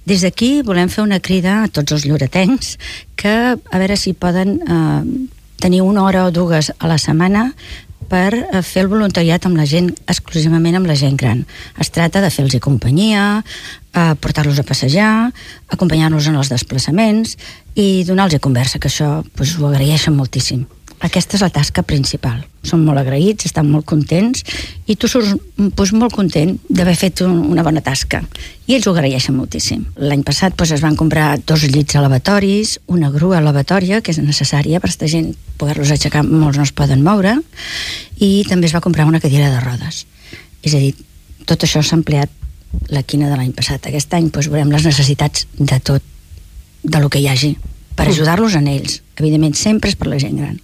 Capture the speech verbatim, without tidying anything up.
Des d'aquí volem fer una crida a tots els lloretencs que a veure si poden eh, tenir una hora o dues a la setmana per fer el voluntariat amb la gent, exclusivament amb la gent gran. Es trata de fer-los companyia, eh, portar-los a passejar, acompanyar-los en els desplaçaments i donar-los conversa, que això pues, ho agraeixen moltíssim. Aquesta és la tasca principal. Són molt agraïts, estan molt contents i tu surts pues, molt content d'haver fet un, una bona tasca. I ells ho agraeixen moltíssim. L'any passat pues, es van comprar dos llits elevatoris, una grua elevatòria, que és necessària per aquesta gent poder-los aixecar, molts no es poden moure, i també es va comprar una cadira de rodes. És a dir, tot això s'ha empleat la quina de l'any passat. Aquest any pues, veurem les necessitats de tot, de lo que hi hagi, per ajudar-los en ells. Evidentment, sempre és per la gent gran.